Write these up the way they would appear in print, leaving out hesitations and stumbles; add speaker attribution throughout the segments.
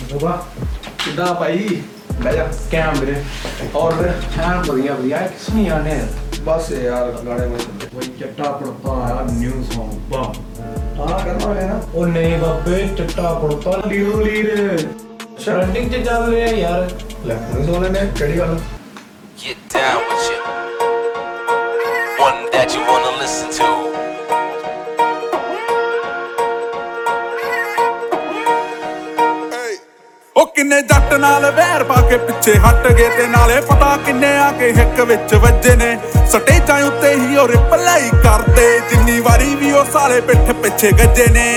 Speaker 1: ਕਿੱਦਾਂ ਭਾਈ ਬਹਿ ਜਾ
Speaker 2: ਕੈਮ ਵੀਰੇ
Speaker 1: ਔਰ
Speaker 2: ਐਨ ਵਧੀਆ ਵਧੀਆ ਕਿਸ ਨੂੰ ਆਨੇ
Speaker 1: ਬਸ ਯਾਰ ਗਾਣੇ ਵਿੱਚ
Speaker 2: ਕੋਈ ਚੱਟਾ ਪੜਤਾ ਆਇਆ ਨਿਊ Song ਬਮ
Speaker 1: ਹਾਂ ਕਰਨਾ ਹੈ ਨਾ
Speaker 2: ਉਹ ਨਹੀਂ ਬਾਬੇ ਚੱਟਾ ਪੜਤਾ ਲੀਰੋ ਲੀਰ ਟ੍ਰੈਂਡਿੰਗ ਚ ਚੱਲ ਰਿਹਾ ਯਾਰ
Speaker 1: ਲੈ ਹੁਣ ਸੋਨੇ ਨੇ ਕਿਹੜੀ ਗੱਲ
Speaker 3: Get down with you. One that you wanna listen to.
Speaker 4: ਉਹ ਕਿੰਨੇ ਜੱਟ ਨਾਲ ਵੈਰ ਪਾ ਕੇ ਪਿੱਛੇ ਹਟ ਗਏ ਤੇ ਨਾਲੇ ਪਤਾ ਕਿੰਨੇ ਆ ਕੇ ਹਿੱਕ ਵਿੱਚ ਵੱਜੇ ਨੇ ਸਟੇਜਾਂ ਉੱਤੇ ਹੀ ਉਹ ਰਿਪਲਾਈ ਕਰਦੇ ਜਿੰਨੀ ਵਾਰੀ ਵੀ ਉਹ ਸਾਲੇ ਪਿੱਠ ਪਿੱਛੇ ਗੱਜੇ ਨੇ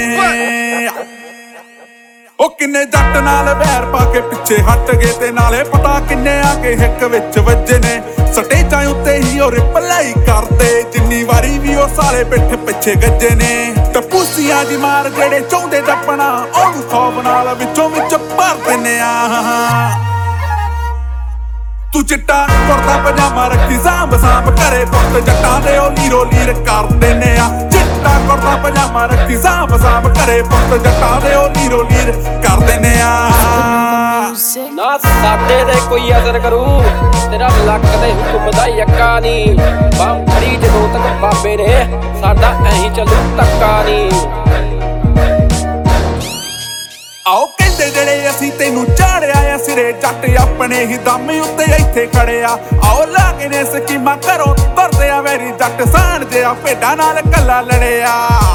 Speaker 4: ਉਹ ਕਿੰਨੇ ਜੱਟ ਨਾਲ ਵੈਰ ਪਾ ਕੇ ਪਿੱਛੇ ਹਟ ਗਏ ਤੇ ਨਾਲੇ ਪਤਾ ਕਿੰਨੇ ਆ ਕੇ ਹਿੱਕ ਵਿੱਚ ਵੱਜੇ ਨੇ ਸਟੇਜਾਂ ਉੱਤੇ ਹੀ ਉਹ ਰਿਪਲਾਈ ਕਰਦੇ ਜਿੰਨੀ ਵਾਰੀ ਵੀ ਉਹ ਸਾਲੇ ਪਿੱਠ ਪਿੱਛੇ ਗੱਜੇ ਨੇ ਟਪੂਸੀਆਂ ਦੀ ਮਾਰ ਜਿਹੜੇ ਚਾਹੁੰਦੇ ਦੱਪਣਾ ਉਹਨੂੰ ਖੌਫ ਨਾਲ ਵਿੱਚੋਂ ਵਿੱਚ ਭਰ ਦਿੰਨੇ ਆ ਤੂੰ ਚਿੱਟਾ ਕੁੜਤਾ ਪਜਾਮਾ ਰੱਖੀ ਸਾਂਭ ਸਾਂਭ ਘਰੇ ਪੁੱਤ ਜੱਟਾਂ ਦੇ ਉਹ ਲੀਰੋ ਲੀਰ ਕਰ ਦਿੰਨੇ ਆ ਚਿੱਟਾ ਕੁੜਤਾ ਪਜਾਮਾ ਰੱਖੀ ਸਾਂਭ ਸਾਂਭ ਘਰੇ ਪੁੱਤ ਜੱਟਾਂ ਦੇ ਉਹ ਲੀਰੋ ਲੀਰ ਕਰ ਦਿੰਨੇ ਆ
Speaker 5: ਨਾ ਸਾਡੇ ਤੇ ਕੋਈ ਅਸਰ ਕਰੂ ਤੇਰਾ ਲੱਕ ਦੇ ਹੁਕਮ ਦਾ ਯੱਕਾ ਨੀ ਬੰਮ ਖੜੀ ਜਦੋਂ ਤੱਕ ਬਾਬੇ ਨੇ ਸਾਡਾ ਐਂ ਚੱਲੂ ਧੱਕਾ ਨੀ
Speaker 4: ਆਓ ਕਹਿੰਦੇ ਜਿਹੜੇ ਅਸੀਂ ਤੈਨੂੰ ਚਾੜਿਆ ਆ ਸਿਰੇ ਜੱਟ ਆਪਣੇ ਹੀ ਦਮ ਉੱਤੇ ਇੱਥੇ ਖੜਿਆ ਆਓ ਲਾ ਕੇ ਨੇ ਸਕੀਮਾਂ ਕਰੋ ਤੁਰਦੇ ਆ ਵੈਰੀ ਜੱਟ ਸਾਣ ਜਿਆ ਭੇਡਾਂ ਨਾਲ ਕੱਲਾ ਲੜਿਆ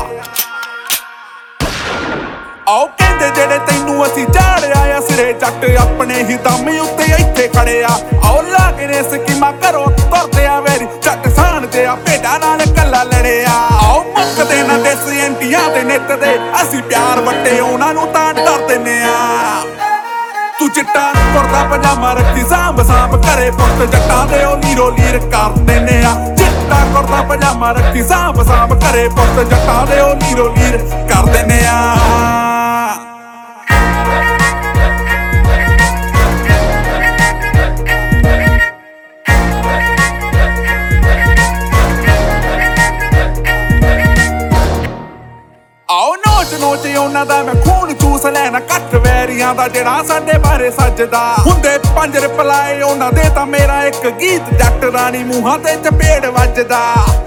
Speaker 4: ਆਓ ਕਹਿੰਦੇ ਜਿਹੜੇ ਤੈਨੂੰ ਅਸੀਂ ਚਾੜਿਆ ਆ ਸਿਰੇ ਜੱਟ ਆਪਣੇ ਹੀ ਦਮ ਉੱਤੇ ਇੱਥੇ ਖੜਿਆ ਆਓ ਲਾ ਕੇ ਨੇ ਸਕੀਮਾਂ ਕਰੋ ਤੁਰਦੇ ਆ ਵੈਰੀ ਜੱਟ ਸਾਣ ਜਿਆ ਭੇਡਾਂ ਨਾਲ ਕੱਲਾ ਲੜਿਆ ਆਓ ਮੁੱਕਦੇ ਨਾ ਦੇਸੀ ਐਂਟੀਆਂ ਦੇ ਨਿੱਤ ਦੇ ਅਸੀਂ ਪਿਆਰ ਵੱਟੇ ਉਹਨਾਂ ਨੂੰ ਤਾਂ ਡਰ ਦਿੰਨੇ ਆ ਤੂੰ ਚਿੱਟਾ ਕੁੜਤਾ ਪਜਾਮਾ ਰੱਖੀ ਸਾਂਭ ਸਾਂਭ ਘਰੇ ਪੁੱਤ ਜੱਟਾਂ ਦੇ ਉਹ ਲੀਰੋ ਲੀਰ ਕਰ ਦਿੰਨੇ ਆ ਚਿੱਟਾ ਕੁੜਤਾ ਪਜਾਮਾ ਰੱਖੀ ਸਾਂਭ ਸਾਂਭ ਘਰੇ ਪੁੱਤ ਜੱਟਾਂ ਦੇ ਉਹ ਲੀਰੋ ਲੀਰ ਕਰ ਦਿੰਨੇ ਆ ਆਓ ਨੋਚ ਨੋਚ ਉਹਨਾਂ ਦਾ ਮੈਂ ਖੂਨ ਚੂਸ ਲੈਣਾ ਕੱਟ ਵੈਰੀਆਂ ਦਾ ਜਿਹੜਾ ਸਾਡੇ ਬਾਰੇ ਸੱਜਦਾ ਹੁੰਦੇ ਪੰਜ ਰਿਪਲਾਈ ਉਹਨਾਂ ਦੇ ਤਾਂ ਮੇਰਾ ਇੱਕ ਗੀਤ ਜੱਟ ਰਾਣੀ ਮੂੰਹਾਂ ਤੇ ਚਪੇੜ ਵੱਜਦਾ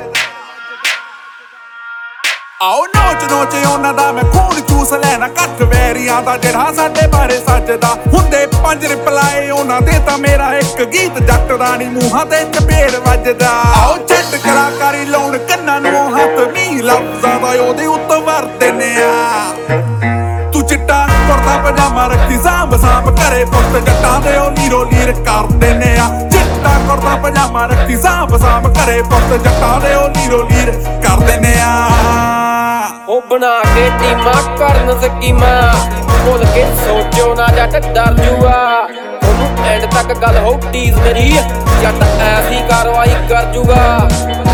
Speaker 4: ਆਓ ਨੋਚ ਨੋਚ ਉਹਨਾਂ ਦਾ ਮੈਂ ਖੂਨ ਚੂਸ ਲੈਣਾ ਕੱਟ ਵੈਰੀਆਂ ਦਾ ਜਿਹੜਾ ਸਾਡੇ ਬਾਰੇ ਸੱਜਦਾ ਹੁੰਦੇ ਪੰਜ ਰਿਪਲਾਈ ਉਹਨਾਂ ਦੇ ਤਾਂ ਮੇਰਾ ਇੱਕ ਗੀਤ ਜੱਟ ਰਾਣੀ ਮੂੰਹਾਂ ਤੇ ਚਪੇੜ ਵੱਜਦਾ ਆਓ ਛੱਡ ਕਲਾਕਾਰੀ ਲਾਉਣ ਕੰਨਾਂ ਨੂੰ ਹੱਥ ਨਹੀਂ ਲਫ਼ਜ਼ਾਂ ਦਾ ਉਹਦੇ ਉੱਤੇ ਵਰ ਦਿੰਨੇ ਆ ਤੂੰ ਚਿੱਟਾ ਕੁੜਤਾ ਪਜਾਮਾ ਰੱਖੀ ਸਾਂਭ ਸਾਂਭ ਘਰੇ ਪੁੱਤ ਜੱਟਾਂ ਦੇ ਉਹ ਲੀਰੋ ਲੀਰ ਕਰ ਦਿੰਨੇ ਆ ਚਿੱਟਾ ਕੁੜਤਾ ਪਜਾਮਾ ਰੱਖੀ ਸਾਂਭ ਸਾਂਭ ਘਰੇ ਪੁੱਤ ਜੱਟਾਂ ਦੇ ਉਹ ਲੀਰੋ ਲੀਰ ਕਰ ਦਿੰਨੇ ਆ
Speaker 5: ਉਹ ਬਣਾ ਕੇ ਟੀਮਾਂ ਕਰਨ ਸਕੀਮਾਂ ਭੁੱਲ ਕੇ ਸੋਚੋ ਨਾ ਜੱਟ ਡਰ ਜੂਗਾ ਉਹਨੂੰ ਐਂਡ ਤੱਕ ਗੱਲ ਹੋ ਟੀਜ਼ ਮੇਰੀ ਜੱਟ ਐਸੀ ਕਾਰਵਾਈ ਕਰ ਜੂਗਾ